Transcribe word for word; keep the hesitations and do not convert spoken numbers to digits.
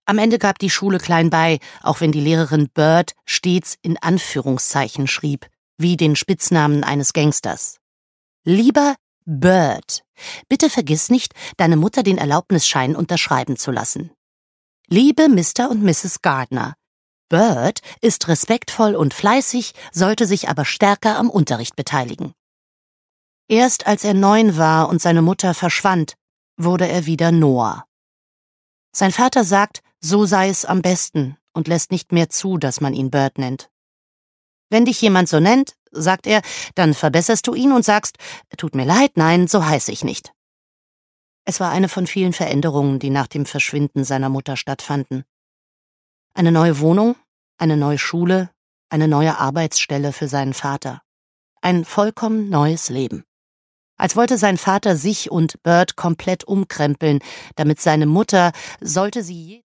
Am Ende gab die Schule klein bei, auch wenn die Lehrerin Bird stets in Anführungszeichen schrieb, wie den Spitznamen eines Gangsters. Lieber Bird, bitte vergiss nicht, deine Mutter den Erlaubnisschein unterschreiben zu lassen. Liebe Mister und Misses Gardner, Bird ist respektvoll und fleißig, sollte sich aber stärker am Unterricht beteiligen. Erst als er neun war und seine Mutter verschwand, wurde er wieder Noah. Sein Vater sagt, so sei es am besten und lässt nicht mehr zu, dass man ihn Bird nennt. Wenn dich jemand so nennt, sagt er, dann verbesserst du ihn und sagst, tut mir leid, nein, so heiße ich nicht. Es war eine von vielen Veränderungen, die nach dem Verschwinden seiner Mutter stattfanden. Eine neue Wohnung, eine neue Schule, eine neue Arbeitsstelle für seinen Vater. Ein vollkommen neues Leben. Als wollte sein Vater sich und Bird komplett umkrempeln, damit seine Mutter, sollte sie je